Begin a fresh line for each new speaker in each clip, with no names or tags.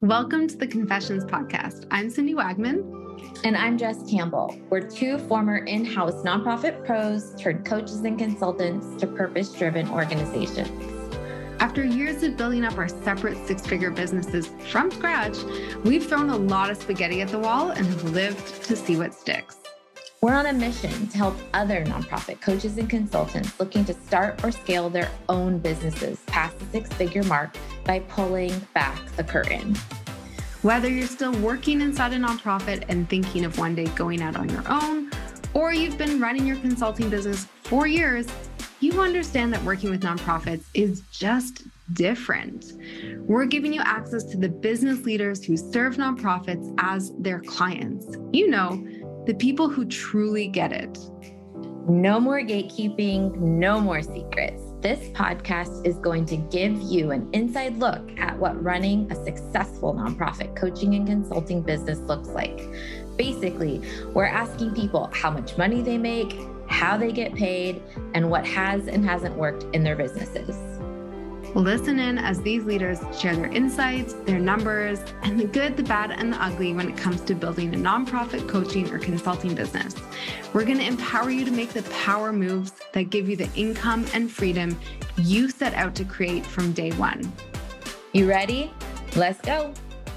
Welcome to the Confessions Podcast. I'm Cindy Wagman.
And I'm Jess Campbell. We're two former in-house nonprofit pros turned coaches and consultants to purpose-driven organizations.
After years of building up our separate six-figure businesses from scratch, we've thrown a lot of spaghetti at the wall and have lived to see what sticks.
We're on a mission to help other nonprofit coaches and consultants looking to start or scale their own businesses past the six-figure mark by pulling back the curtain.
Whether you're still working inside a nonprofit and thinking of one day going out on your own, or you've been running your consulting business for years, you understand that working with nonprofits is just different. We're giving you access to the business leaders who serve nonprofits as their clients. You know, the people who truly get it.
No more gatekeeping, no more secrets. This podcast is going to give you an inside look at what running a successful nonprofit coaching and consulting business looks like. Basically, we're asking people how much money they make, how they get paid, and what has and hasn't worked in their businesses.
Listen in as these leaders share their insights, their numbers, and the good, the bad, and the ugly when it comes to building a nonprofit coaching or consulting business. We're going to empower you to make the power moves that give you the income and freedom you set out to create from day one.
You ready? Let's go.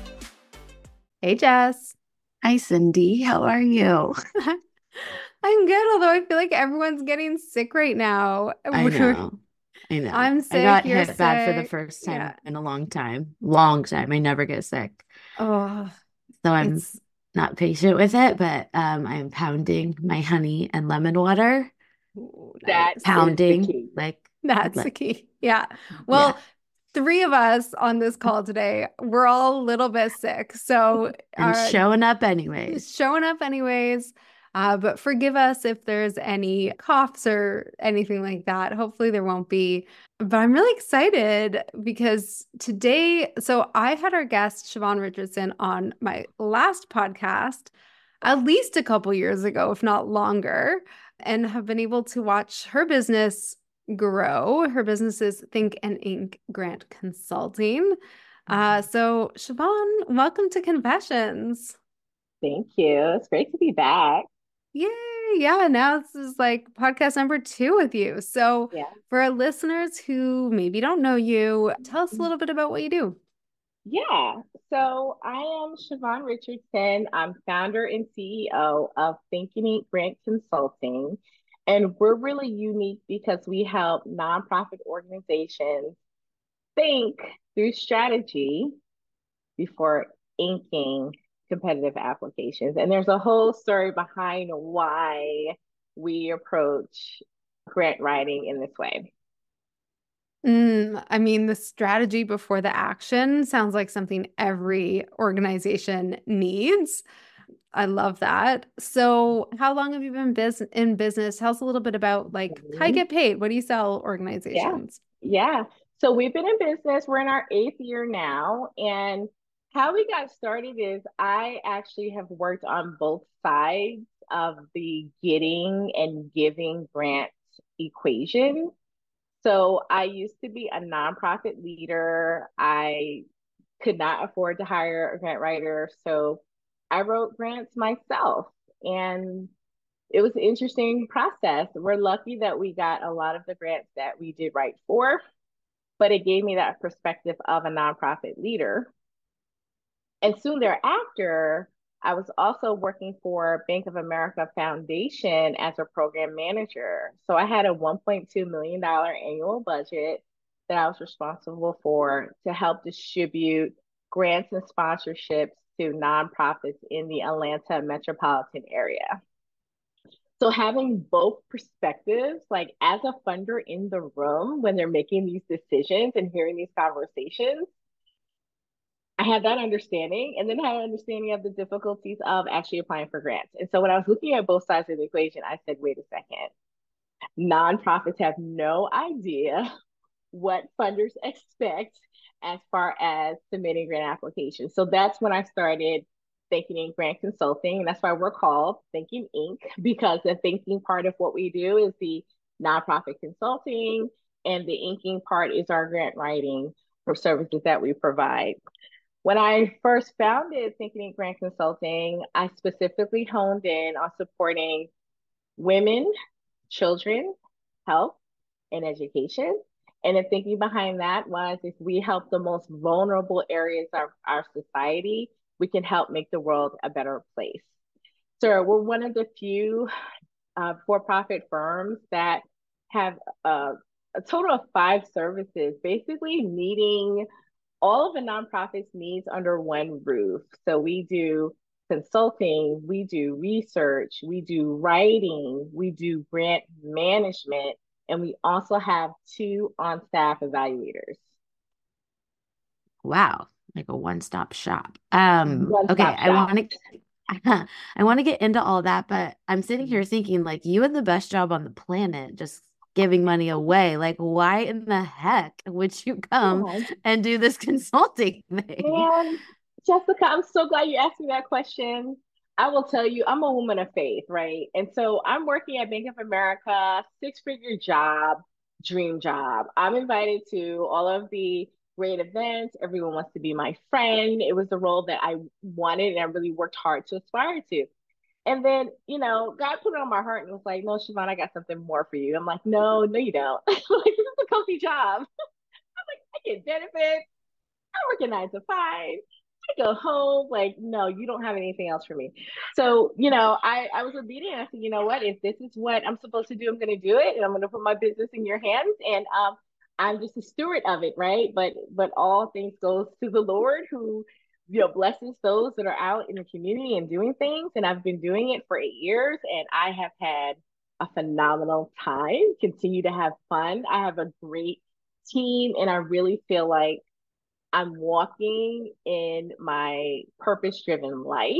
Hey, Jess.
Hi, Cindy. How are you?
I'm good, although I feel like everyone's getting sick right now.
I know.
I'm sick.
I got
you're
hit bad for the
sick.
first time
Yeah.
in a long time. Long time. I never get sick.
Oh,
So I'm not patient with it, but I'm pounding my honey and lemon water.
that's
Pounding
That's the key. Yeah. Well, three of us on this call today, we're all a little bit sick. So
and showing up anyways.
But forgive us if there's any coughs or anything like that. Hopefully there won't be. But I'm really excited because today, so I had our guest Siobhan Richardson on my last podcast, at least a couple years ago, if not longer, and have been able to watch her business grow. Her business is Think and Ink Grant Consulting. So Siobhan, welcome to Confessions.
Thank you. It's great to be back.
Yay. Yeah. Now this is like podcast number 2 with you. So for our listeners who maybe don't know you, tell us a little bit about what you do.
Yeah. So I am Siobhan Richardson. I'm founder and CEO of Think and Ink Grant Consulting. And we're really unique because we help nonprofit organizations think through strategy before inking competitive applications. And there's a whole story behind why we approach grant writing in this way.
I mean, the strategy before the action sounds like something every organization needs. I love that. So how long have you been in business? Tell us a little bit about how you get paid. What do you sell organizations?
Yeah. So we've been in business. We're in our 8th year now. And how we got started is I actually have worked on both sides of the getting and giving grant equation. So I used to be a nonprofit leader. I could not afford to hire a grant writer. So I wrote grants myself. And it was an interesting process. We're lucky that we got a lot of the grants that we did write for, but it gave me that perspective of a nonprofit leader. And soon thereafter, I was also working for Bank of America Foundation as a program manager. So I had a $1.2 million annual budget that I was responsible for to help distribute grants and sponsorships to nonprofits in the Atlanta metropolitan area. So having both perspectives, like as a funder in the room when they're making these decisions and hearing these conversations, I had that understanding, and then had an understanding of the difficulties of actually applying for grants. And so when I was looking at both sides of the equation, I said, wait a second, nonprofits have no idea what funders expect as far as submitting grant applications. So that's when I started Think and Ink Grant Consulting. And that's why we're called Think and Ink, because the thinking part of what we do is the nonprofit consulting, and the inking part is our grant writing for services that we provide. When I first founded Thinking in Grant Consulting, I specifically honed in on supporting women, children, health, and education. And the thinking behind that was if we help the most vulnerable areas of our society, we can help make the world a better place. So we're one of the few for-profit firms that have a total of 5 services, basically meeting all of the nonprofits' needs under one roof. So we do consulting, we do research, we do writing, we do grant management, and we also have 2 on-staff evaluators.
Wow, like a one-stop shop. Okay,
One-stop
I
shop.
want to I want to get into all that, but I'm sitting here thinking like you had the best job on the planet, just giving money away. Like, why in the heck would you come
Yeah.
and do this consulting thing?
And Jessica, I'm so glad you asked me that question. I will tell you, I'm a woman of faith, right? And so I'm working at Bank of America, 6-figure job, dream job. I'm invited to all of the great events. Everyone wants to be my friend. It was the role that I wanted and I really worked hard to aspire to. And then, God put it on my heart and was like, no, Siobhan, I got something more for you. I'm like, no, no, you don't. Like, this is a comfy job. I'm like, I get benefits. I work a 9 to 5. I go home. Like, no, you don't have anything else for me. So, I was obedient. I said, you know what? If this is what I'm supposed to do, I'm going to do it, and I'm going to put my business in your hands. And I'm just a steward of it, right? But all things goes to the Lord, who blesses those that are out in the community and doing things. And I've been doing it for 8 years, and I have had a phenomenal time. Continue to have fun. I have a great team, and I really feel like I'm walking in my purpose driven life,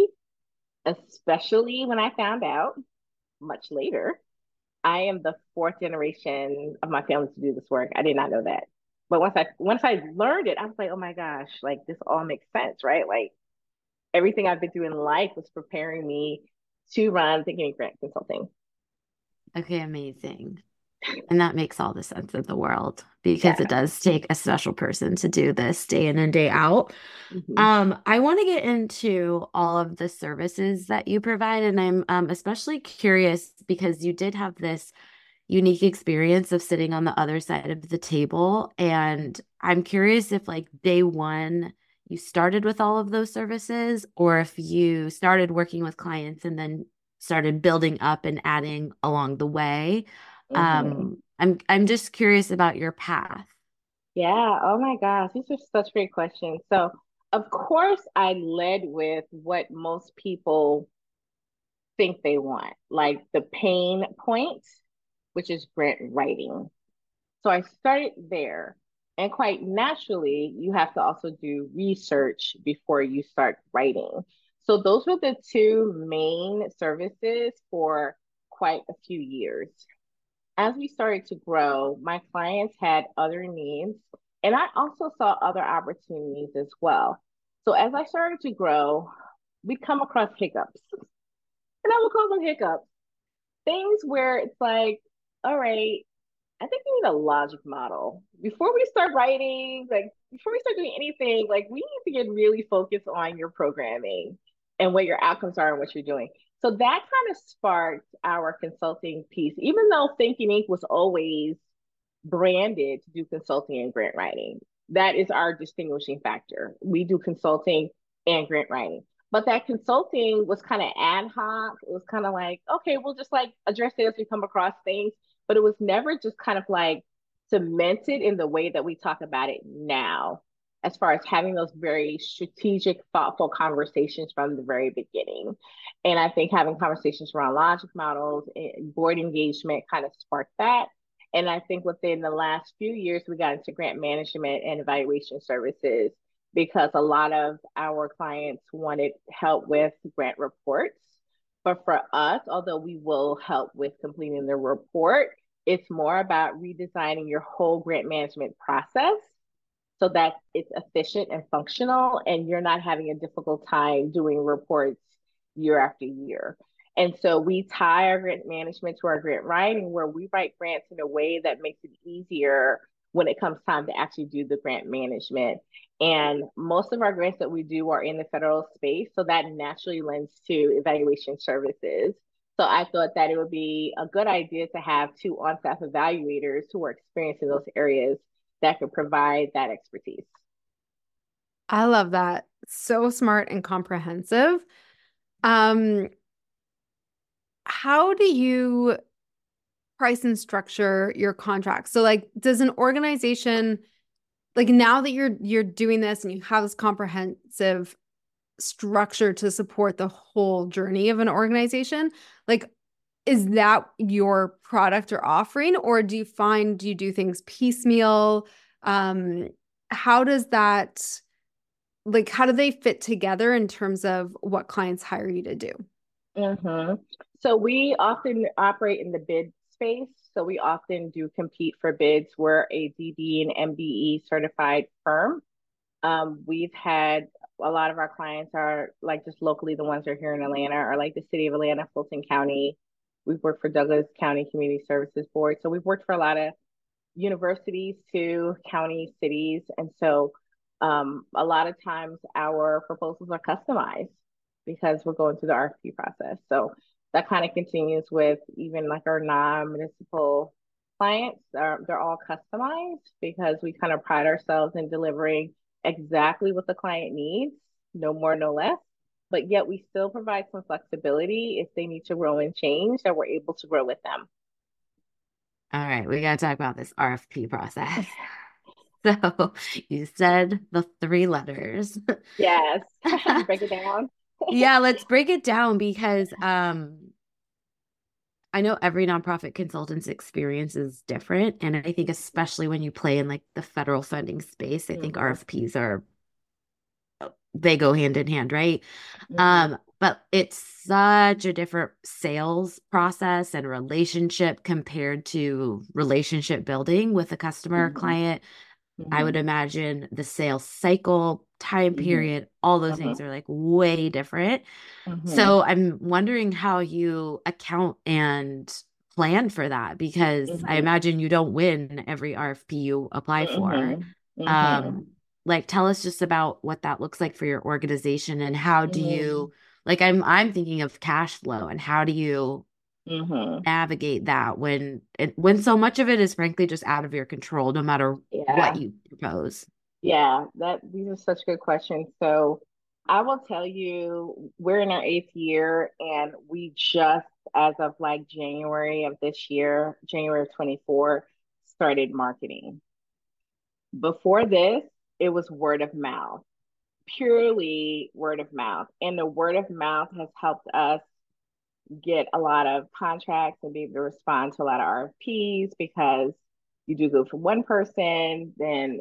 especially when I found out much later I am the 4th generation of my family to do this work. I did not know that. But once I learned it, I was like, oh my gosh, like this all makes sense, right? Like everything I've been through in life was preparing me to run Thinking in Grant Consulting.
Okay, amazing. And that makes all the sense in the world because
Yeah.
it does take a special person to do this day in and day out.
Mm-hmm.
I want to get into all of the services that you provide, and I'm especially curious because you did have this unique experience of sitting on the other side of the table, and I'm curious if like day one you started with all of those services, or if you started working with clients and then started building up and adding along the way.
Mm-hmm.
I'm just curious about your path.
Yeah. Oh my gosh. These are such great questions. So, of course, I led with what most people think they want, like the pain point, which is grant writing. So I started there. And quite naturally, you have to also do research before you start writing. So those were the 2 main services for quite a few years. As we started to grow, my clients had other needs, and I also saw other opportunities as well. So as I started to grow, we'd come across hiccups, and I would call them hiccups, things where it's like, all right, I think we need a logic model. Before we start writing, like before we start doing anything, like we need to get really focused on your programming and what your outcomes are and what you're doing. So that kind of sparked our consulting piece, even though Thinking Inc. was always branded to do consulting and grant writing. That is our distinguishing factor. We do consulting and grant writing. But that consulting was kind of ad hoc. It was kind of like, okay, we'll just like address it as we come across things. But it was never just kind of like cemented in the way that we talk about it now, as far as having those very strategic, thoughtful conversations from the very beginning. And I think having conversations around logic models and board engagement kind of sparked that. And I think within the last few years, we got into grant management and evaluation services because a lot of our clients wanted help with grant reports. But for us, although we will help with completing the report, it's more about redesigning your whole grant management process so that it's efficient and functional and you're not having a difficult time doing reports year after year. And so we tie our grant management to our grant writing, where we write grants in a way that makes it easier when it comes time to actually do the grant management. And most of our grants that we do are in the federal space. So that naturally lends to evaluation services. So I thought that it would be a good idea to have two on-staff evaluators who are experienced in those areas that could provide that expertise.
I love that. So smart and comprehensive. Um, how do you price and structure your contracts? So like, does an organization, like now that you're doing this and you have this comprehensive structure to support the whole journey of an organization, like is that your product or offering, or do you do things piecemeal? How does that, like, how do they fit together in terms of what clients hire you to do?
Mm-hmm. So we often operate in the bid space. So we often do compete for bids. We're a DB and MBE certified firm. We've had a lot of our clients are like just locally, the ones that are here in Atlanta are like the city of Atlanta, Fulton County. We've worked for Douglas County Community Services Board. So we've worked for a lot of universities to county cities. And so a lot of times our proposals are customized because we're going through the RFP process. So that kind of continues with even like our non-municipal clients. They're all customized because we kind of pride ourselves in delivering exactly what the client needs, no more, no less. But yet we still provide some flexibility if they need to grow and change, that we're able to grow with them.
All right, we got to talk about this RFP process. So you said the three letters.
Yes. Break it down.
Yeah, let's break it down because I know every nonprofit consultant's experience is different. And I think especially when you play in like the federal funding space, I think
Mm-hmm.
RFPs are they go hand in hand, right?
Mm-hmm.
But it's such a different sales process and relationship compared to relationship building with a customer
Mm-hmm.
client. I
Mm-hmm.
would imagine the sales cycle, time
Mm-hmm.
period, all those
Mm-hmm.
things are like way different.
Mm-hmm.
So I'm wondering how you account and plan for that because I
Mm-hmm.
imagine you don't win every RFP you apply for.
Mm-hmm. Mm-hmm.
Um, like tell us just about what that looks like for your organization and how do
Mm-hmm.
you like I'm thinking of cash flow and how do you
Mm-hmm.
navigate that when so much of it is frankly just out of your control no matter what
Yeah.
you propose.
Yeah. These are such good questions. So I will tell you, we're in our eighth year and we just, as of like January of this year, January of 24, started marketing. Before this, it was word of mouth, purely word of mouth. And the word of mouth has helped us get a lot of contracts and be able to respond to a lot of RFPs because you do good for one person, then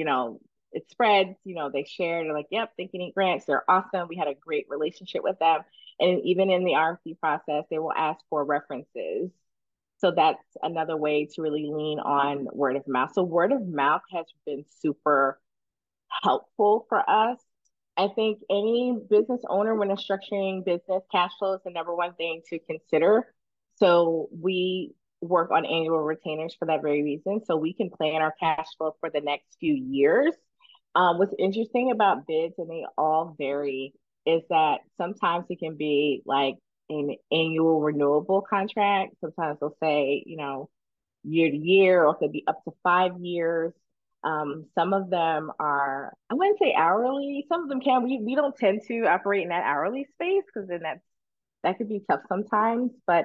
it spreads, they share, they're like, yep, they can eat grants. They're awesome. We had a great relationship with them. And even in the RFP process, they will ask for references. So that's another way to really lean on word of mouth. So word of mouth has been super helpful for us. I think any business owner, when they're structuring business, cash flow is the number one thing to consider. So we work on annual retainers for that very reason. So we can plan our cash flow for the next few years. What's interesting about bids, and they all vary, is that sometimes it can be like an annual renewable contract. Sometimes they'll say, year to year, or it could be up to 5 years. Some of them are, I wouldn't say hourly. Some of them can. We don't tend to operate in that hourly space because then that could be tough sometimes. But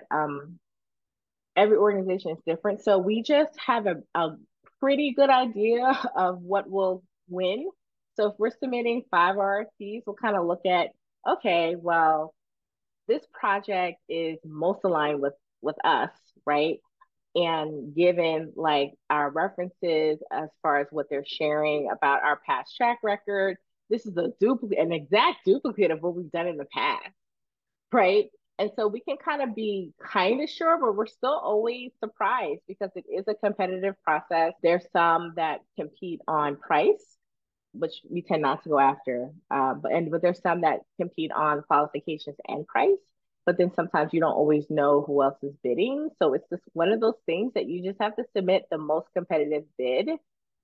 every organization is different. So we just have a pretty good idea of what will win. So if we're submitting 5 RFPs, we'll kind of look at, okay, well, this project is most aligned with us, right? And given like our references as far as what they're sharing about our past track record, this is an exact duplicate of what we've done in the past, right? And so we can kind of be kind of sure, but we're still always surprised because it is a competitive process. There's some that compete on price, which we tend not to go after. But there's some that compete on qualifications and price. But then sometimes you don't always know who else is bidding. So it's just one of those things that you just have to submit the most competitive bid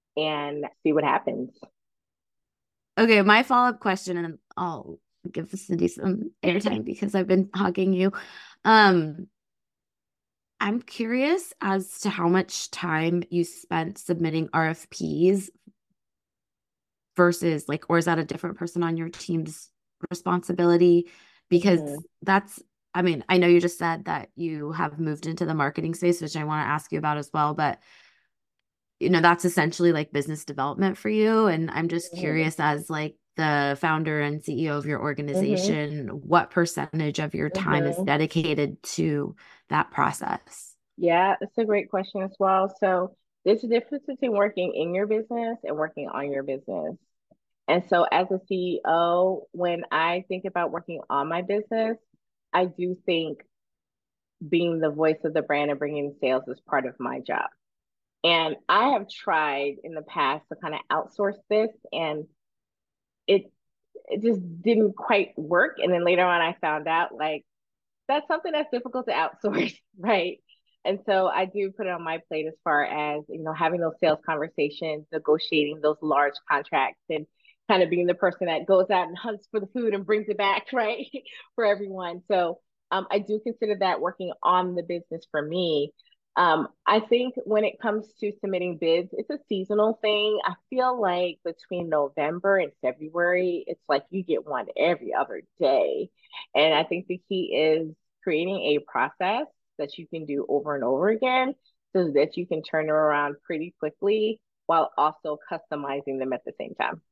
and see what happens.
Okay, my follow-up question, and I'll give Cindy some airtime because I've been hogging you. Um, I'm curious as to how much time you spent submitting RFPs versus like, or is that a different person on your team's responsibility? Because that's, I mean, I know you just said that you have moved into the marketing space, which I want to ask you about as well, but that's essentially like business development for you. And I'm just curious, as like the founder and CEO of your organization, what percentage of your time is dedicated to that process?
Yeah, it's a great question as well. So there's a difference between working in your business and working on your business. And so as a CEO, when I think about working on my business, I do think being the voice of the brand and bringing sales is part of my job. And I have tried in the past to kind of outsource this, and it it just didn't quite work. And then later on, I found out like that's something that's difficult to outsource, right? And so I do put it on my plate as far as, having those sales conversations, negotiating those large contracts, and kind of being the person that goes out and hunts for the food and brings it back, right? For everyone. So I do consider that working on the business for me. I think when it comes to submitting bids, it's a seasonal thing. I feel like between November and February, it's like you get one every other day. And I think the key is creating a process that you can do over and over again so that you can turn them around pretty quickly while also customizing them at the same time.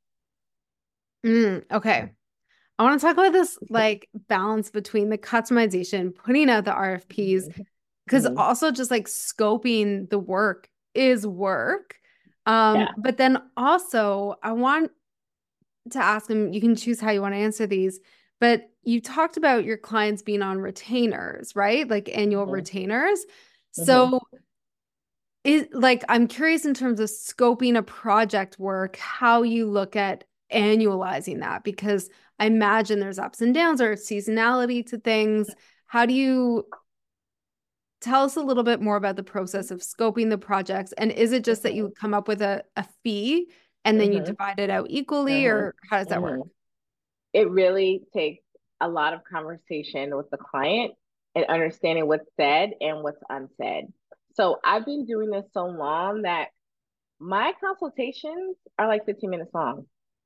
Okay. I want to talk about this like balance between the customization, putting out the RFPs, because also just like scoping the work is work. But then also I want to ask them, you can choose how you want to answer these, but you talked about your clients being on retainers, right? Like annual retainers. So I'm curious in terms of scoping a project work, how you look at annualizing that, because I imagine there's ups and downs or seasonality to things. How do you tell us a little bit more about the process of scoping the projects? And is it just that you come up with a fee and then you divide it out equally, or how does that work?
It really takes a lot of conversation with the client and understanding what's said and what's unsaid. So I've been doing this so long that my consultations are like 15 minutes long.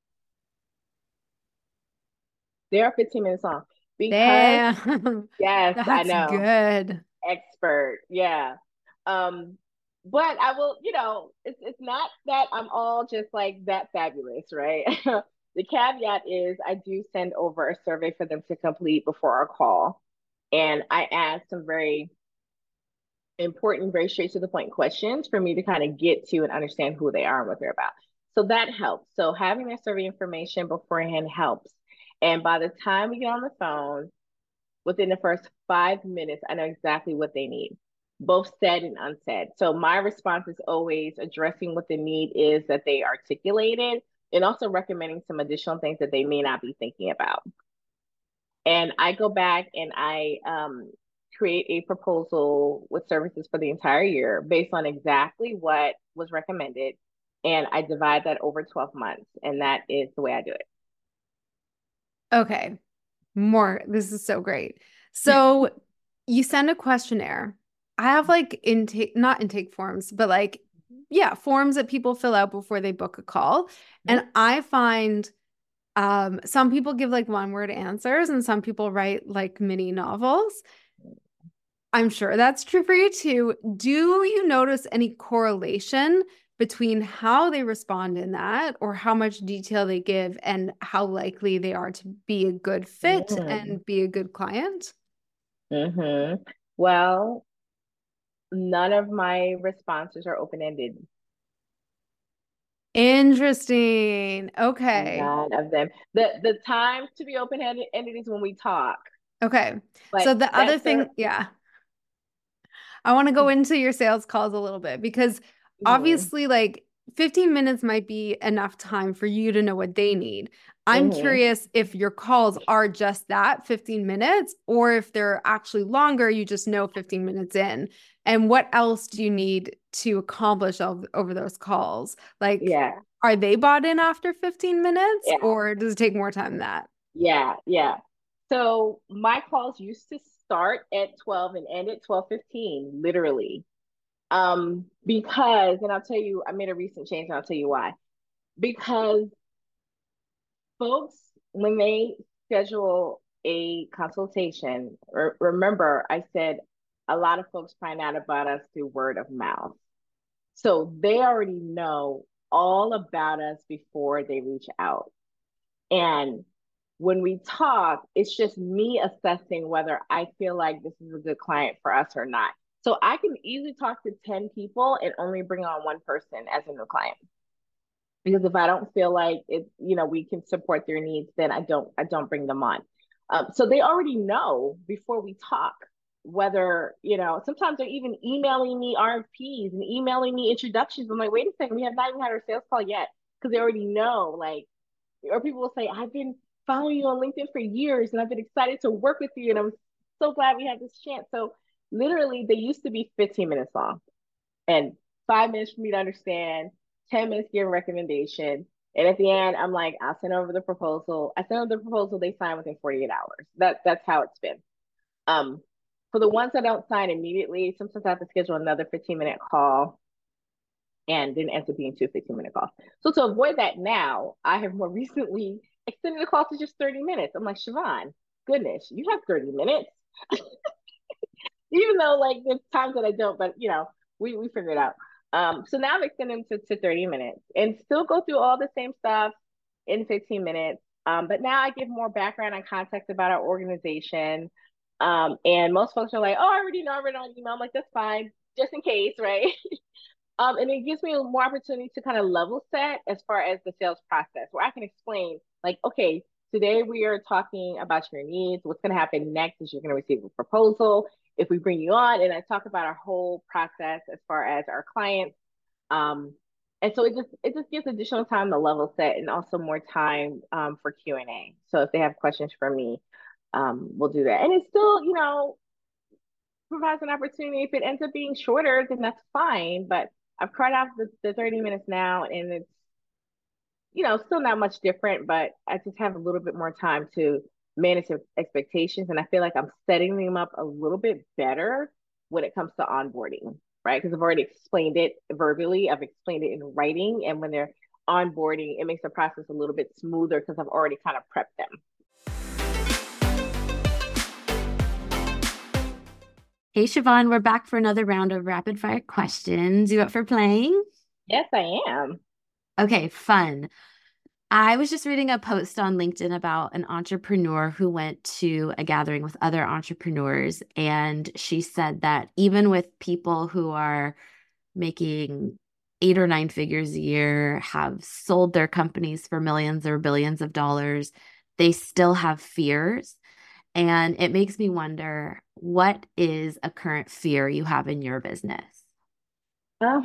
They are 15 minutes long because yes,
That's
I know.
Good.
Expert. Yeah. But I will, it's not that I'm all just like that fabulous, right? The caveat is I do send over a survey for them to complete before our call. And I ask some very important, very straight to the point questions for me to kind of get to and understand who they are and what they're about. So that helps. So having that survey information beforehand helps. And by the time we get on the phone, within the first 5 minutes, I know exactly what they need, both said and unsaid. So my response is always addressing what the need is that they articulated and also recommending some additional things that they may not be thinking about. And I go back and I create a proposal with services for the entire year based on exactly what was recommended. And I divide that over 12 months. And that is the way I do it.
Okay. This is so great. So you send a questionnaire. I have like not intake forms, but like, forms that people fill out before they book a call. And I find some people give like one-word answers and some people write like mini novels. I'm sure that's true for you too. Do you notice any correlation between how they respond in that, or how much detail they give, and how likely they are to be a good fit and be a good client?
Well, none of my responses are open-ended.
Interesting. Okay.
None of them. The time to be open-ended is when we talk.
Okay. So the other thing, I want to go into your sales calls a little bit, because obviously like 15 minutes might be enough time for you to know what they need. I'm curious if your calls are just that 15 minutes, or if they're actually longer, you just know 15 minutes in. And what else do you need to accomplish over those calls? Like,
Yeah.
are they bought in after 15 minutes
Yeah.
or does it take more time than that?
Yeah. Yeah. So my calls used to start at 12 and end at 12:15, literally. Because, and I'll tell you, I made a recent change and I'll tell you why. Because folks, when they schedule a consultation, remember I said a lot of folks find out about us through word of mouth. So they already know all about us before they reach out. And when we talk, it's just me assessing whether I feel like this is a good client for us or not. So I can easily talk to 10 people and only bring on one person as a new client. Because if I don't feel like it, we can support their needs, then I don't bring them on. So they already know before we talk whether, sometimes they're even emailing me RFPs and emailing me introductions. I'm like, wait a second, we have not even had our sales call yet, because they already know, like, or people will say, I've been following you on LinkedIn for years and I've been excited to work with you and I'm so glad we had this chance. So literally they used to be 15 minutes long and 5 minutes for me to understand, 10 minutes give a recommendation. And at the end, I'm like, I'll send over the proposal. I send over the proposal, they sign within 48 hours. That's how it's been. For the ones that don't sign immediately, sometimes I have to schedule another 15-minute call and then ends up being 2 15-minute calls. So to avoid that now, I have more recently extended the call to just 30 minutes. I'm like, Siobhan, goodness, you have 30 minutes. Even though like there's times that I don't, but we figure it out. So now I'm extending to 30 minutes and still go through all the same stuff in 15 minutes. But now I give more background and context about our organization. And most folks are like, oh, I already know, I read on email. I'm like, that's fine, just in case, right? And it gives me more opportunity to kind of level set as far as the sales process, where I can explain, like, okay, today we are talking about your needs. What's going to happen next is you're going to receive a proposal if we bring you on, and I talk about our whole process as far as our clients. And so it just gives additional time to level set and also more time for Q&A. So if they have questions for me, we'll do that. And it still, provides an opportunity. If it ends up being shorter, then that's fine. But I've cut off the 30 minutes now, and it's, still not much different, but I just have a little bit more time to manage expectations. And I feel like I'm setting them up a little bit better when it comes to onboarding, right? Because I've already explained it verbally, I've explained it in writing. And when they're onboarding, it makes the process a little bit smoother because I've already kind of prepped them.
Hey, Siobhan, we're back for another round of rapid fire questions. You up for playing?
Yes, I am.
Okay, fun. I was just reading a post on LinkedIn about an entrepreneur who went to a gathering with other entrepreneurs, and she said that even with people who are making 8 or 9 figures a year, have sold their companies for millions or billions of dollars, they still have fears. And it makes me wonder, what is a current fear you have in your business?
I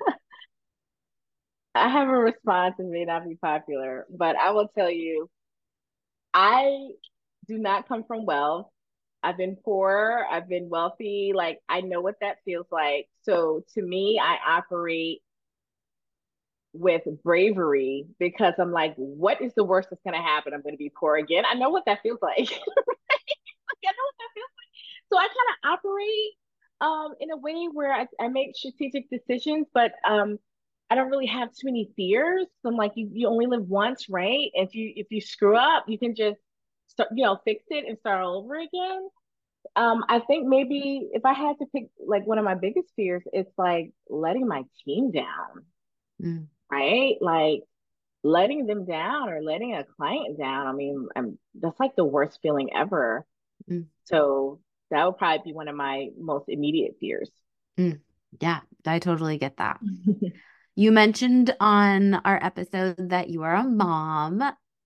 have a response and may not be popular, but I will tell you, I do not come from wealth. I've been poor, I've been wealthy. Like, I know what that feels like. So to me, I operate with bravery because I'm like, what is the worst that's going to happen? I'm going to be poor again. I know what that feels like. I know what that feels like. So I kind of operate in a way where I make strategic decisions, but I don't really have too many fears. So I'm like, you only live once, right? If you screw up, you can just start, fix it and start all over again. I think maybe if I had to pick like one of my biggest fears, it's like letting my team down, right? Like letting them down or letting a client down. I mean, that's like the worst feeling ever. So that would probably be one of my most immediate fears.
Yeah, I totally get that. You mentioned on our episode that you are a mom.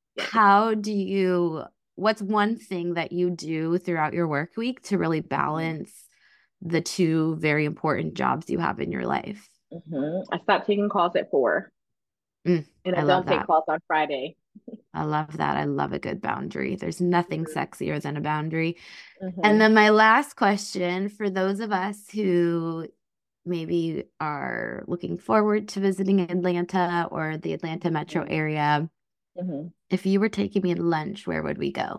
Yes. What's one thing that you do throughout your work week to really balance the two very important jobs you have in your life?
I stopped taking calls at 4. And I don't take calls on Friday.
I love that. I love a good boundary. There's nothing sexier than a boundary. And then my last question, for those of us who maybe are looking forward to visiting Atlanta or the Atlanta metro area, if you were taking me to lunch, where would we go?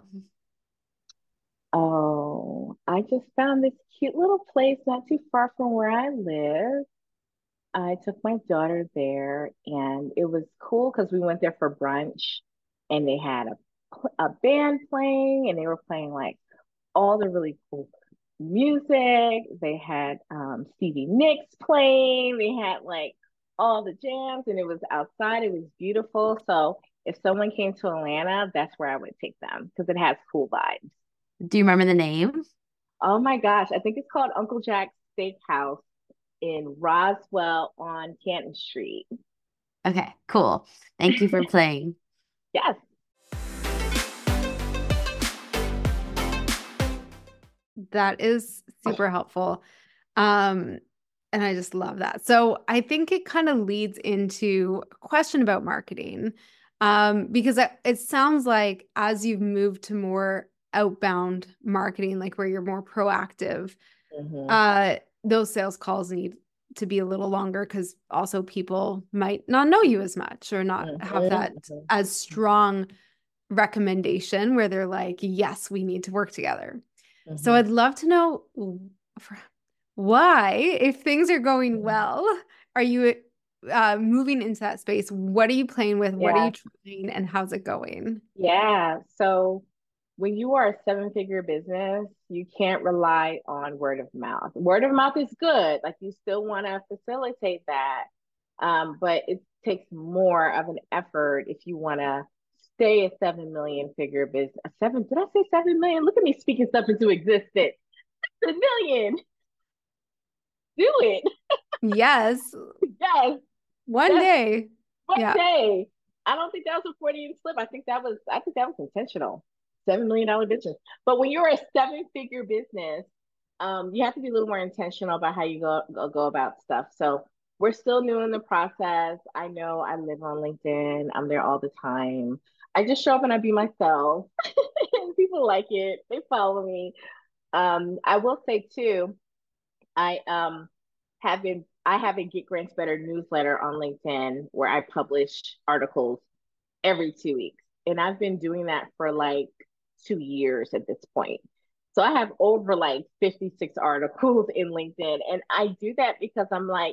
Oh, I just found this cute little place not too far from where I live. I took my daughter there and it was cool because we went there for brunch and they had a band playing and they were playing like all the really cool music. They had Stevie Nicks playing. They had like all the jams and it was outside. It was beautiful. So if someone came to Atlanta, that's where I would take them because it has cool vibes.
Do you remember the name?
Oh my gosh, I think it's called Uncle Jack's Steakhouse in Roswell on Canton Street.
Okay, cool. Thank you for playing.
Yes.
That is super helpful. And I just love that. So I think it kind of leads into a question about marketing. Because it sounds like as you've moved to more outbound marketing, like where you're more proactive, those sales calls need to be a little longer because also people might not know you as much or not have that as strong recommendation where they're like, yes, we need to work together. So I'd love to know why, if things are going well, are you moving into that space? What are you playing with? What are you trying and how's it going?
Yeah. So when you are a seven-figure business, you can't rely on word of mouth. Word of mouth is good. Like you still want to facilitate that. But it takes more of an effort if you want to stay a 7 million figure business. Did I say 7 million? Look at me speaking stuff into existence. A million. Do it.
Yes.
Yes.
One day.
One day. I don't think that was a Freudian slip. I think that was intentional. $7 million business. But when you're a seven-figure business, you have to be a little more intentional about how you go about stuff. So we're still new in the process. I know I live on LinkedIn. I'm there all the time. I just show up and I be myself. And people like it. They follow me. I will say too, I have a Get Grants Better newsletter on LinkedIn where I publish articles every 2 weeks. And I've been doing that for like 2 years at this point. So I have over like 56 articles in LinkedIn. And I do that because I'm like,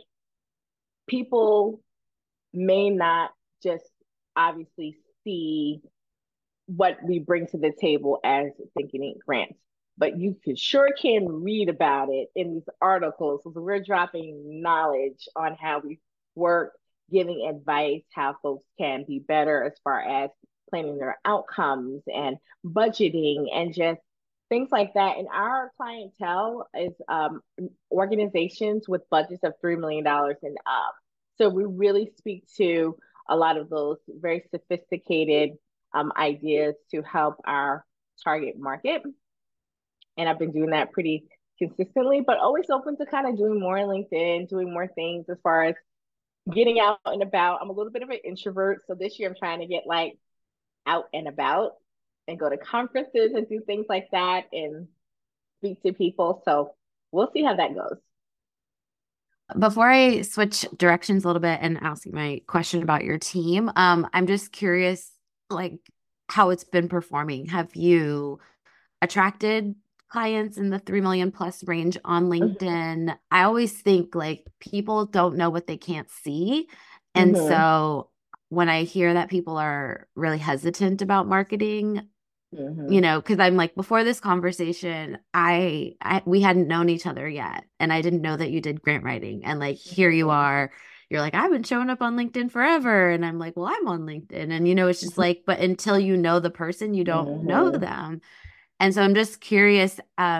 people may not just obviously see what we bring to the table as Thinking Ink Grants, but you can read about it in these articles. So we're dropping knowledge on how we work, giving advice, how folks can be better as far as planning their outcomes and budgeting and just things like that. And our clientele is organizations with budgets of $3 million and up. So we really speak to a lot of those very sophisticated ideas to help our target market. And I've been doing that pretty consistently, but always open to kind of doing more on LinkedIn, doing more things as far as getting out and about. I'm a little bit of an introvert. So this year I'm trying to get like out and about and go to conferences and do things like that and speak to people. So we'll see how that goes.
Before I switch directions a little bit and ask you my question about your team, I'm just curious, like how it's been performing. Have you attracted clients in the 3 million plus range on LinkedIn? I always think like people don't know what they can't see. And so when I hear that people are really hesitant about marketing, you know, because I'm like, before this conversation, we hadn't known each other yet. And I didn't know that you did grant writing. And like, here you are, you're like, I've been showing up on LinkedIn forever. And I'm like, well, I'm on LinkedIn. And, you know, it's just like, but until you know the person, you don't know them. And so I'm just curious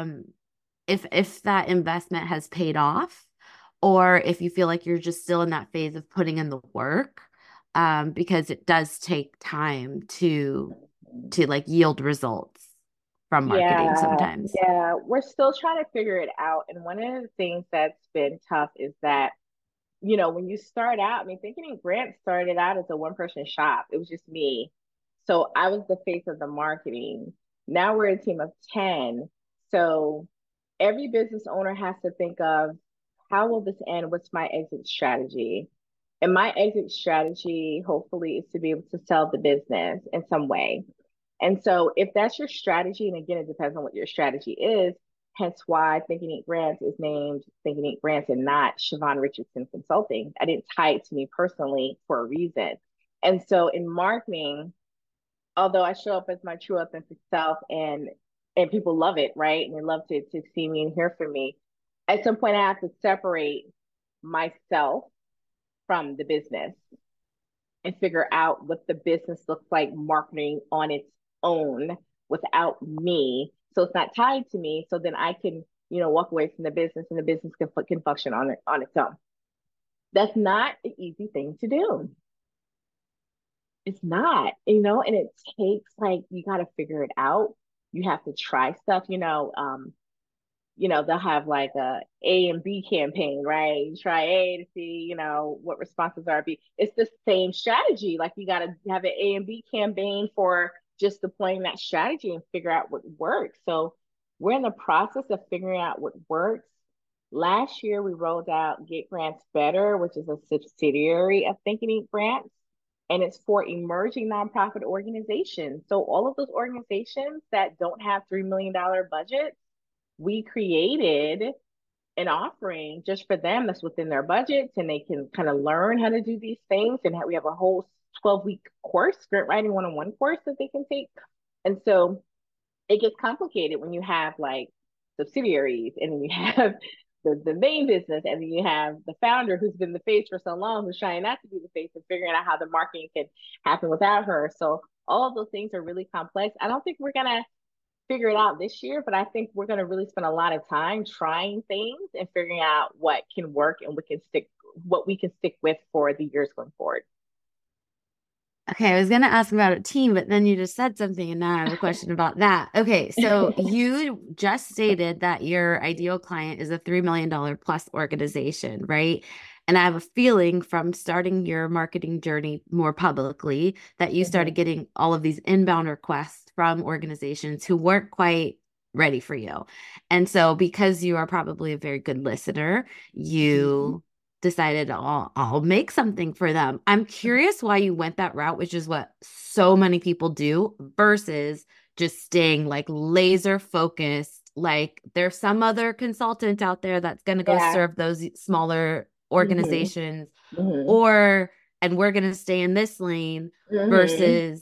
if that investment has paid off or if you feel like you're just still in that phase of putting in the work, because it does take time to like yield results from marketing sometimes.
Yeah, we're still trying to figure it out. And one of the things that's been tough is that, you know, when you start out, I mean, Thinking Ink Grants started out as a one-person shop. It was just me. So I was the face of the marketing. Now we're a team of 10. So every business owner has to think of how will this end? What's my exit strategy? And my exit strategy, hopefully, is to be able to sell the business in some way. And so, if that's your strategy, and again, it depends on what your strategy is, hence why Think and Eat Grants is named Think and Eat Grants and not Siobhan Richardson Consulting. I didn't tie it to me personally for a reason. And so, in marketing, although I show up as my true authentic self and people love it, right? And they love to see me and hear from me. At some point I have to separate myself from the business and figure out what the business looks like marketing on its own without me. So it's not tied to me. So then I can, walk away from the business and the business can function on its own. That's not an easy thing to do. It's not, and it takes you got to figure it out. You have to try stuff, they'll have like A and B campaign, right? You try A to see, what responses are B. It's the same strategy. Like you got to have an A and B campaign for just deploying that strategy and figure out what works. So we're in the process of figuring out what works. Last year, we rolled out Get Grants Better, which is a subsidiary of Think and Eat Grants, and it's for emerging nonprofit organizations. So all of those organizations that don't have $3 million budgets, we created an offering just for them that's within their budgets, and they can kind of learn how to do these things. And we have a whole 12-week course, grant writing one-on-one course that they can take. And so it gets complicated when you have like subsidiaries and then you have the main business, and then you have the founder who's been the face for so long, who's trying not to be the face and figuring out how the marketing can happen without her. So all of those things are really complex. I don't think we're going to figure it out this year, but I think we're going to really spend a lot of time trying things and figuring out what can work and what we can stick with for the years going forward.
Okay, I was going to ask about a team, but then you just said something and now I have a question about that. Okay, so you just stated that your ideal client is a $3 million plus organization, right? And I have a feeling from starting your marketing journey more publicly that you started getting all of these inbound requests from organizations who weren't quite ready for you. And so because you are probably a very good listener, you decided I'll make something for them. I'm curious why you went that route, which is what so many people do, versus just staying like laser focused. Like there's some other consultant out there that's going to go serve those smaller organizations and we're going to stay in this lane versus,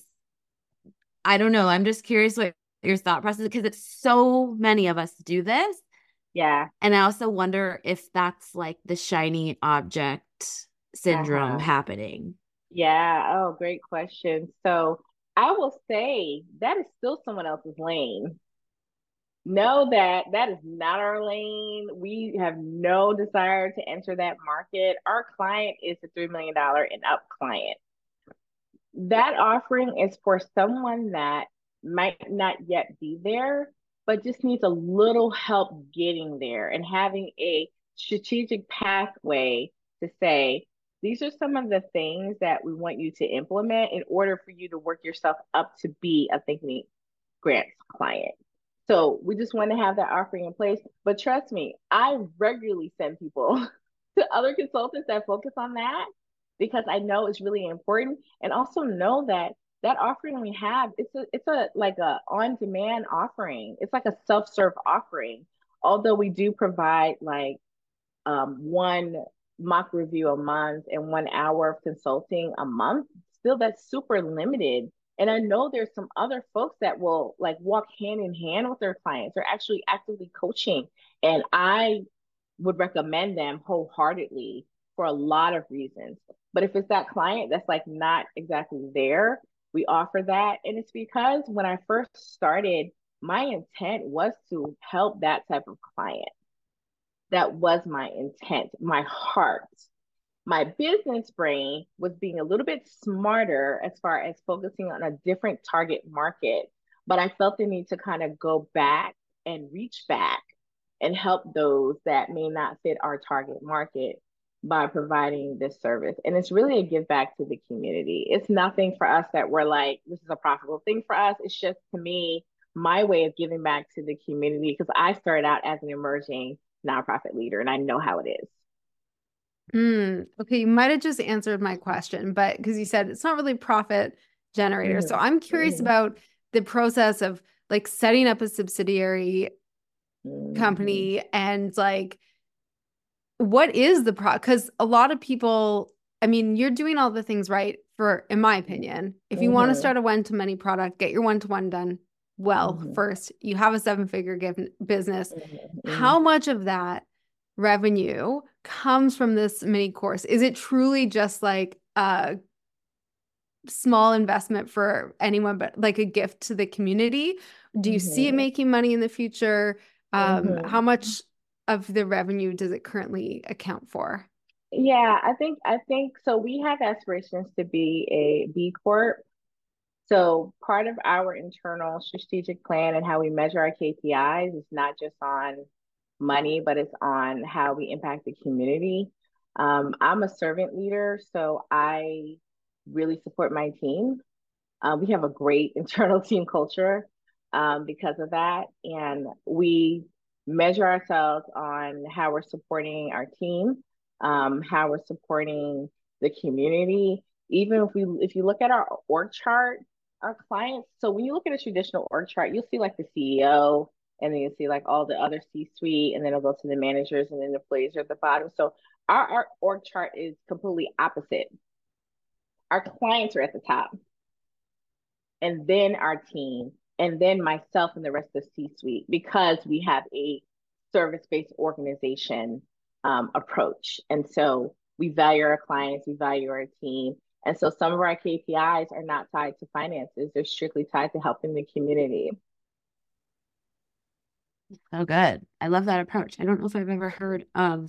I don't know. I'm just curious what your thought process, because it's so many of us do this.
Yeah.
And I also wonder if that's like the shiny object syndrome happening.
Yeah. Oh, great question. So I will say that is still someone else's lane. Know that is not our lane. We have no desire to enter that market. Our client is a $3 million and up client. That offering is for someone that might not yet be there, but just needs a little help getting there and having a strategic pathway to say, these are some of the things that we want you to implement in order for you to work yourself up to be a Think and Eat Grants client. So we just want to have that offering in place. But trust me, I regularly send people to other consultants that focus on that because I know it's really important, and also know that that offering we have, it's a like a on-demand offering. It's like a self-serve offering. Although we do provide like one mock review a month and 1 hour of consulting a month, still that's super limited. And I know there's some other folks that will like walk hand in hand with their clients. They're actually actively coaching. And I would recommend them wholeheartedly for a lot of reasons. But if it's that client that's like not exactly there, we offer that. And it's because when I first started, my intent was to help that type of client. That was my intent, my heart. My business brain was being a little bit smarter as far as focusing on a different target market. But I felt the need to kind of go back and reach back and help those that may not fit our target market by providing this service. And it's really a give back to the community. It's nothing for us that we're like, this is a profitable thing for us. It's just, to me, my way of giving back to the community, because I started out as an emerging nonprofit leader and I know how it is.
Okay, you might have just answered my question, but because you said it's not really profit generator. So I'm curious about the process of like setting up a subsidiary company and like what is the because a lot of people, I mean, you're doing all the things right for, in my opinion. If you want to start a one-to-many product, get your one-to-one done well first. You have a seven-figure business. How much of that revenue comes from this mini course? Is it truly just like a small investment for anyone, but like a gift to the community? Do you see it making money in the future? How much of the revenue does it currently account for?
Yeah, I think so. We have aspirations to be a B Corp. So part of our internal strategic plan and how we measure our KPIs is not just on money, but it's on how we impact the community. I'm a servant leader, so I really support my team. We have a great internal team culture because of that. And we measure ourselves on how we're supporting our team, how we're supporting the community. Even if you look at our org chart, our clients, so when you look at a traditional org chart, you'll see like the CEO, and then you'll see like all the other C-suite, and then it'll go to the managers, and then the employees are at the bottom. So our org chart is completely opposite. Our clients are at the top, and then our team, and then myself and the rest of the C-suite, because we have a service-based organization approach. And so we value our clients, we value our team. And so some of our KPIs are not tied to finances, they're strictly tied to helping the community.
So good. I love that approach. I don't know if I've ever heard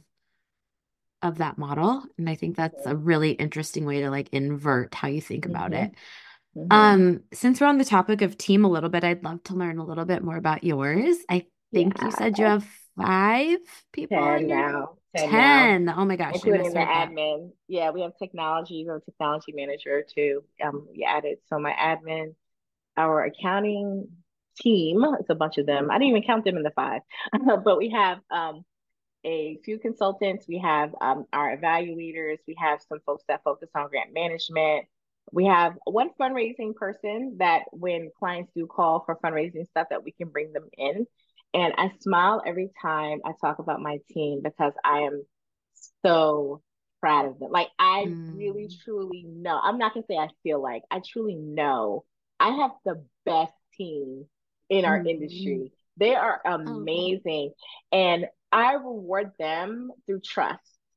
of that model, and I think that's a really interesting way to like invert how you think about it. Since we're on the topic of team a little bit, I'd love to learn a little bit more about yours. I think you said you have 5 people
10
on your
now.
10. Oh my gosh, I
Including the
misheard that.
admin. Yeah, we have technology, we have a technology manager too. We added, so my admin, our accounting team, it's a bunch of them. I didn't even count them in the 5. But we have a few consultants, we have our evaluators, we have some folks that focus on grant management. We have one fundraising person that when clients do call for fundraising stuff, that we can bring them in. And I smile every time I talk about my team because I am so proud of them. Like I really truly know. I'm not gonna say I feel like, I truly know I have the best team in our industry. They are amazing. And I reward them through trust.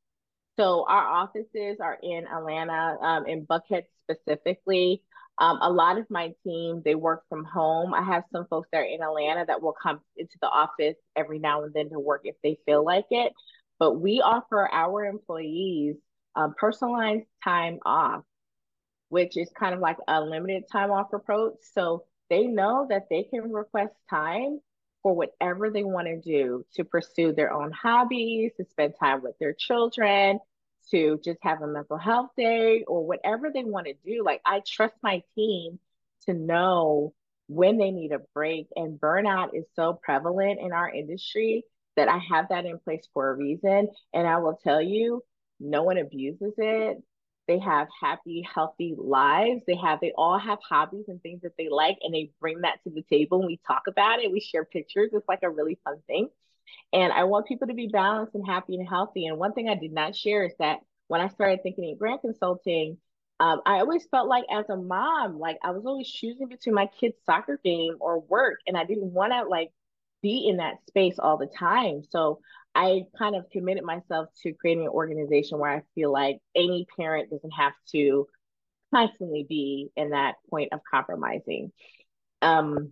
So our offices are in Atlanta, in Buckhead specifically. A lot of my team, they work from home. I have some folks that are in Atlanta that will come into the office every now and then to work if they feel like it. But we offer our employees personalized time off, which is kind of like a limited time off approach. So they know that they can request time for whatever they want to do, to pursue their own hobbies, to spend time with their children, to just have a mental health day, or whatever they want to do. Like I trust my team to know when they need a break. And burnout is so prevalent in our industry that I have that in place for a reason. And I will tell you, no one abuses it. They have happy, healthy lives. They all have hobbies and things that they like, and they bring that to the table and we talk about it. We share pictures. It's like a really fun thing. And I want people to be balanced and happy and healthy. And one thing I did not share is that when I started thinking in grant consulting, I always felt like as a mom, like I was always choosing between my kid's soccer game or work, and I didn't want to like be in that space all the time. So I kind of committed myself to creating an organization where I feel like any parent doesn't have to constantly be in that point of compromising. Um,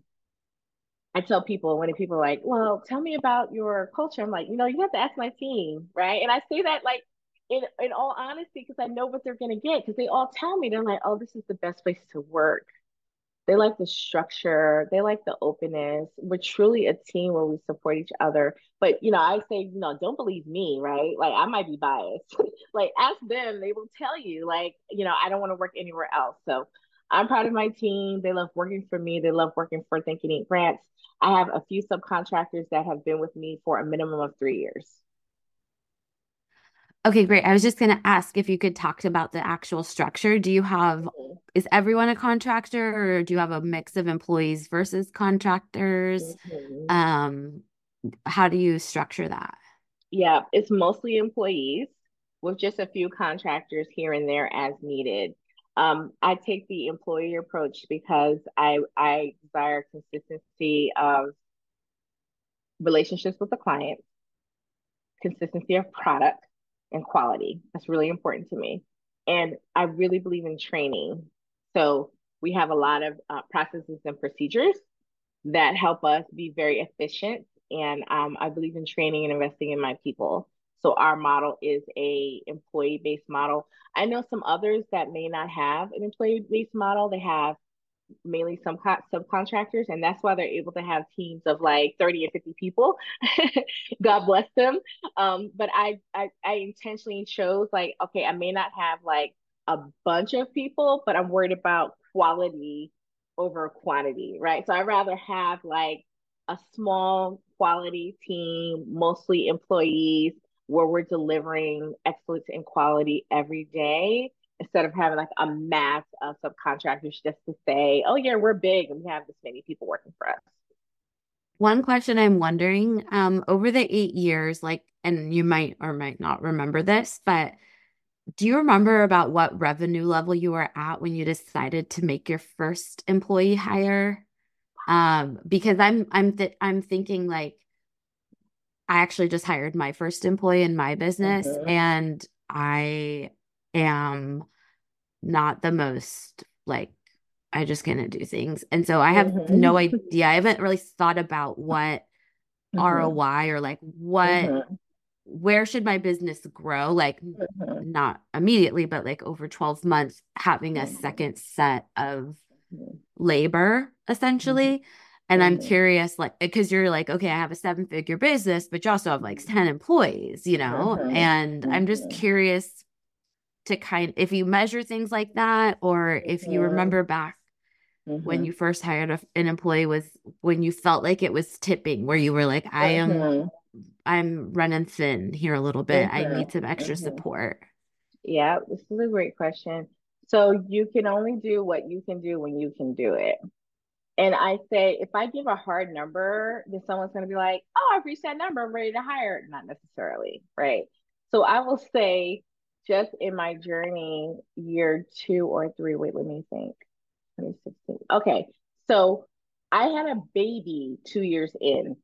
I tell people, when people are like, well, tell me about your culture, I'm like, you have to ask my team, right? And I say that like in all honesty, because I know what they're gonna get, because they all tell me, they're like, oh, this is the best place to work. They like the structure. They like the openness. We're truly a team where we support each other. But, I say, don't believe me, right? Like, I might be biased. Like, ask them. They will tell you, like, I don't want to work anywhere else. So I'm proud of my team. They love working for me. They love working for Think and Eat Grants. I have a few subcontractors that have been with me for a minimum of 3 years.
Okay, great. I was just going to ask if you could talk about the actual structure.
Mhm.
Is everyone a contractor or do you have a mix of employees versus contractors?
Mhm.
Um, how do you structure that?
Yeah, it's mostly employees with just a few contractors here and there as needed. I take the employee approach because I desire consistency of relationships with the client, consistency of product, and quality. That's really important to me. And I really believe in training. So we have a lot of processes and procedures that help us be very efficient. And I believe in training and investing in my people. So our model is a employee-based model. I know some others that may not have an employee-based model. They have mainly some subcontractors, and that's why they're able to have teams of like 30 or 50 people. God bless them. But I intentionally chose like, okay, I may not have like a bunch of people, but I'm worried about quality over quantity, right? So I'd rather have like a small quality team, mostly employees, where we're delivering excellence in quality every day instead of having like a mass of subcontractors just to say, oh yeah, we're big and we have this many people working for us.
One question I'm wondering, over the 8 years, like, and you might or might not remember this, but do you remember about what revenue level you were at when you decided to make your first employee hire? Because I'm thinking like I actually just hired my first employee in my business,
Mm-hmm.
and I am not the most like I just gonna do things. And so I have no
Mm-hmm.
idea. I haven't really thought about what
Mm-hmm.
ROI or like what
Mm-hmm.
where should my business grow? Like
Mm-hmm.
not immediately, but like over 12 months, having a
Mm-hmm.
second set of labor essentially. And I'm
Mm-hmm.
curious, like, because you're like, okay, I have a 7-figure business, but you also have like 10 employees,
Mm-hmm.
And I'm just
Mm-hmm.
curious to if you measure things like that, or if you
Mm-hmm.
remember back when
Mm-hmm.
you first hired an employee, was when you felt like it was tipping, where you were like,
Mm-hmm.
I'm running thin here a little bit. I
Mm-hmm.
need some extra
Mm-hmm.
support.
Yeah, this is a great question. So you can only do what you can do when you can do it. And I say, if I give a hard number, then someone's going to be like, oh, I've reached that number. I'm ready to hire. Not necessarily, right? So I will say, just in my journey, year 2 or 3, wait, let me think. 2016. Okay. So I had a baby 2 years in,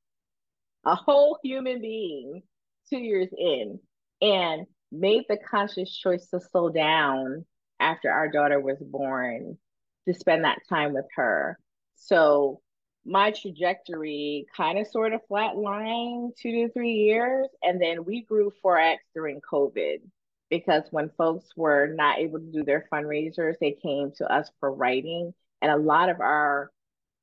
a whole human being 2 years in, and made the conscious choice to slow down after our daughter was born to spend that time with her. So my trajectory kind of sort of flatlined 2 to 3 years, and then we grew 4x during COVID because when folks were not able to do their fundraisers, they came to us for writing. And a lot of our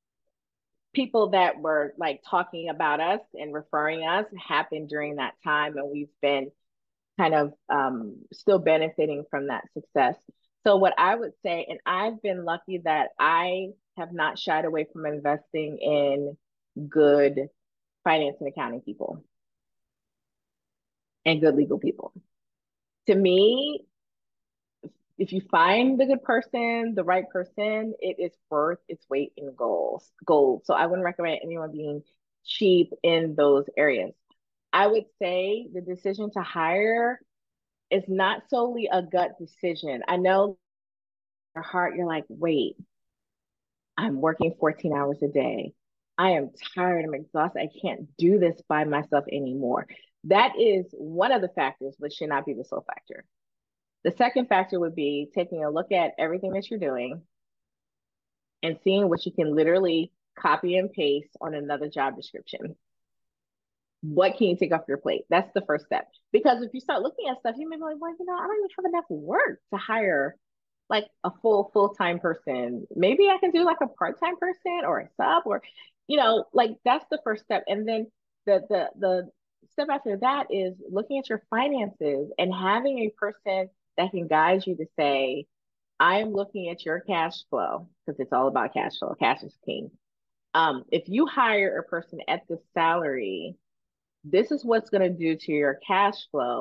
people that were like talking about us and referring us happened during that time, and we've been kind of still benefiting from that success. So what I would say, and I've been lucky that I have not shied away from investing in good finance and accounting people and good legal people. To me, if you find the good person, the right person, it is worth its weight in gold. So I wouldn't recommend anyone being cheap in those areas. I would say the decision to hire is not solely a gut decision. I know your heart, you're like, wait, I'm working 14 hours a day. I am tired. I'm exhausted. I can't do this by myself anymore. That is one of the factors, but should not be the sole factor. The second factor would be taking a look at everything that you're doing and seeing what you can literally copy and paste on another job description. What can you take off your plate? That's the first step. Because if you start looking at stuff, you may be like, well, I don't even have enough work to hire like a full-time person. Maybe I can do like a part-time person or a sub or, like that's the first step. And then the step after that is looking at your finances and having a person that can guide you to say, I'm looking at your cash flow because it's all about cash flow. Cash is king. If you hire a person at the salary, this is what's going to do to your cash flow.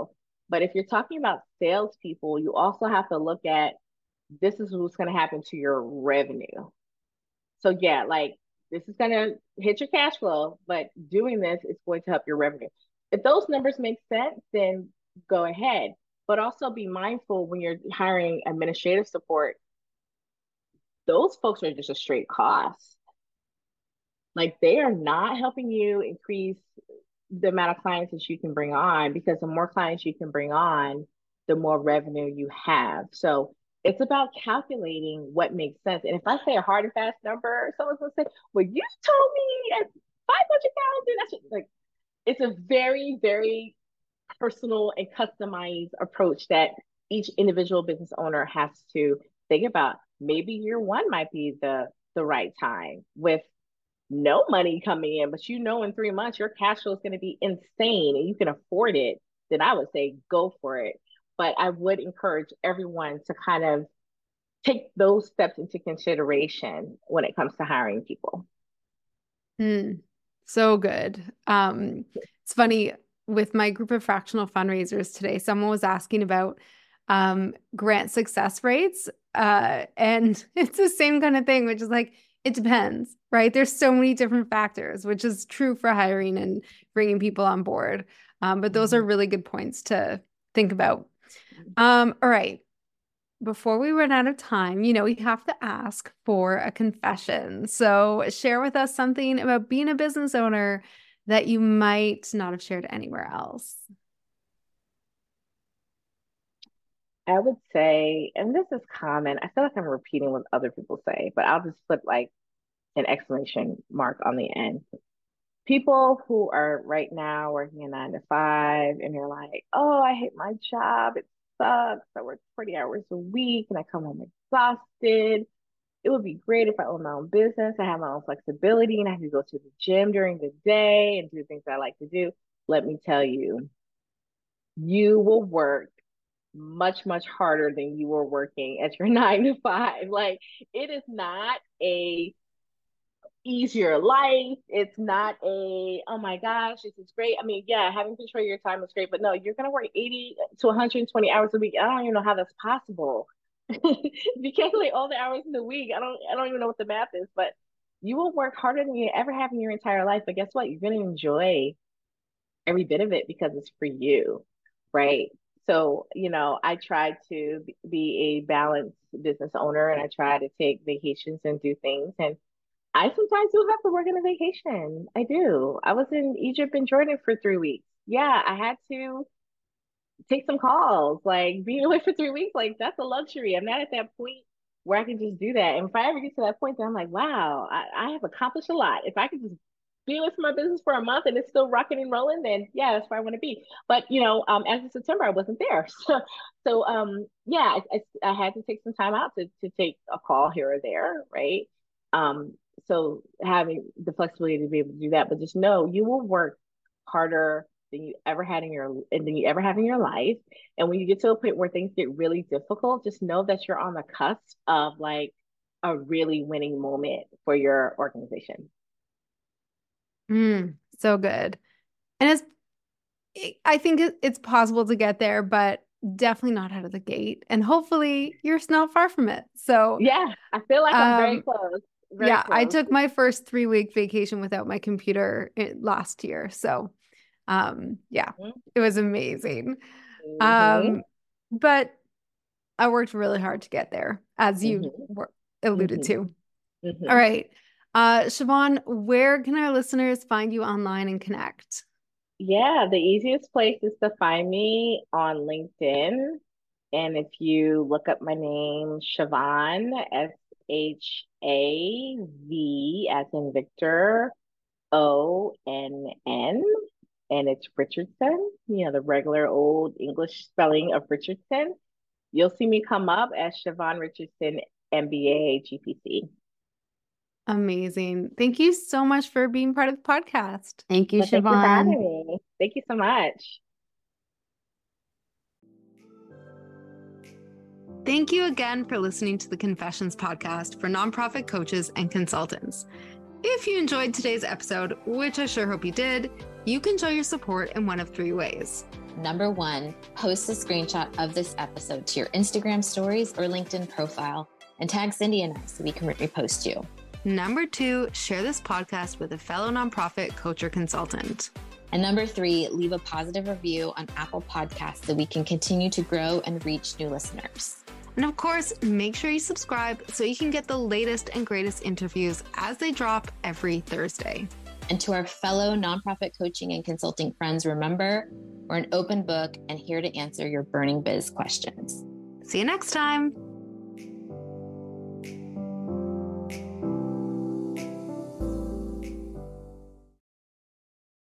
But if you're talking about salespeople, you also have to look at this is what's going to happen to your revenue. So yeah, like this is going to hit your cash flow, but doing this is going to help your revenue. If those numbers make sense, then go ahead. But also be mindful when you're hiring administrative support, those folks are just a straight cost. Like they are not helping you increase the amount of clients that you can bring on, because the more clients you can bring on, the more revenue you have. So it's about calculating what makes sense. And if I say a hard and fast number, someone's gonna say, well, you told me at 500,000, that's like, it's a very, very personal and customized approach that each individual business owner has to think about. Maybe year one might be the right time with no money coming in, but in 3 months your cash flow is going to be insane and you can afford it, then I would say go for it. But I would encourage everyone to kind of take those steps into consideration when it comes to hiring people.
So good. It's funny, with my group of fractional fundraisers today, someone was asking about grant success rates. And it's the same kind of thing, which is like, it depends, right? There's so many different factors, which is true for hiring and bringing people on board. But those are really good points to think about. All right. Before we run out of time, we have to ask for a confession. So share with us something about being a business owner that you might not have shared anywhere else.
I would say, and this is common, I feel like I'm repeating what other people say, but I'll just put like an exclamation mark on the end. People who are right now working a 9 to 5 and they're like, oh, I hate my job. It sucks. I work 40 hours a week and I come home exhausted. It would be great if I owned my own business. I have my own flexibility and I could go to the gym during the day and do things I like to do. Let me tell you, you will work much, much harder than you were working at your 9 to 5. Like it is not a easier life. It's not a, oh my gosh, this is great. I mean, yeah, having control of your time is great, but no, you're going to work 80 to 120 hours a week. I don't even know how that's possible. If you calculate all the hours in the week, I don't even know what the math is, but you will work harder than you ever have in your entire life. But guess what? You're going to enjoy every bit of it because it's for you, right? So, I try to be a balanced business owner and I try to take vacations and do things. And I sometimes do have to work on a vacation. I do. I was in Egypt and Jordan for 3 weeks. Yeah, I had to take some calls. Like being away for 3 weeks, like that's a luxury. I'm not at that point where I can just do that. And if I ever get to that point, then I'm like, wow, I have accomplished a lot. If I could just be away from my business for a month and it's still rocking and rolling, then yeah, that's where I want to be. But as of September, I wasn't there. Yeah, I had to take some time out to take a call here or there, right? So having the flexibility to be able to do that, but just know you will work harder than you ever have in your life. And when you get to a point where things get really difficult, just know that you're on the cusp of like a really winning moment for your organization.
So good. And I think it's possible to get there, but definitely not out of the gate. And hopefully you're not far from it. So
yeah, I feel like I'm very close.
Close. I took my first 3-week vacation without my computer last year. So it was amazing. But I worked really hard to get there, as you alluded to. All right. Siobhan, where can our listeners find you online and connect?
Yeah, the easiest place is to find me on LinkedIn. And if you look up my name, Siobhan, SHAV as in Victor, ONN, and it's Richardson, the regular old English spelling of Richardson. You'll see me come up as Siobhan Richardson, MBA, GPC.
Amazing. Thank you so much for being part of the podcast.
Thank you, Siobhan. Thank you
for having me. Thank you so much.
Thank you again for listening to the Confessions podcast for nonprofit coaches and consultants. If you enjoyed today's episode, which I sure hope you did, you can show your support in one of 3 ways.
Number 1, post a screenshot of this episode to your Instagram stories or LinkedIn profile and tag Cindy and I so we can repost you.
Number 2, share this podcast with a fellow nonprofit coach or consultant.
And number 3, leave a positive review on Apple Podcasts so we can continue to grow and reach new listeners.
And of course, make sure you subscribe so you can get the latest and greatest interviews as they drop every Thursday.
And to our fellow nonprofit coaching and consulting friends, remember, we're an open book and here to answer your burning biz questions.
See you next time.